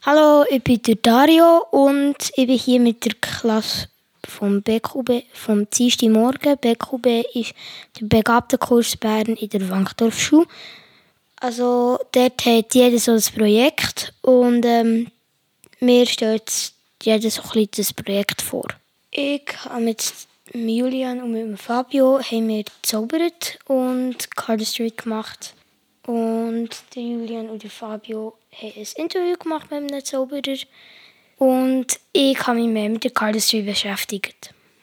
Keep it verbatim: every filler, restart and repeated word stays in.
Hallo, ich bin der Dario und ich bin hier mit der Klasse vom B Q B vom Dienstagmorgen. B Q B ist der Begabtenkurs Bern in der Wankdorfschule. Also dort hat jeder so ein Projekt und ähm, mir stellt jeder so ein bisschen das Projekt vor. Ich habe mit Julian und mit Fabio haben wir gezaubert und Cardistry gemacht. Und der Julian und der Fabio haben ein Interview gemacht mit einem Zauberer. Und ich habe mich mehr mit der Cardistry beschäftigt.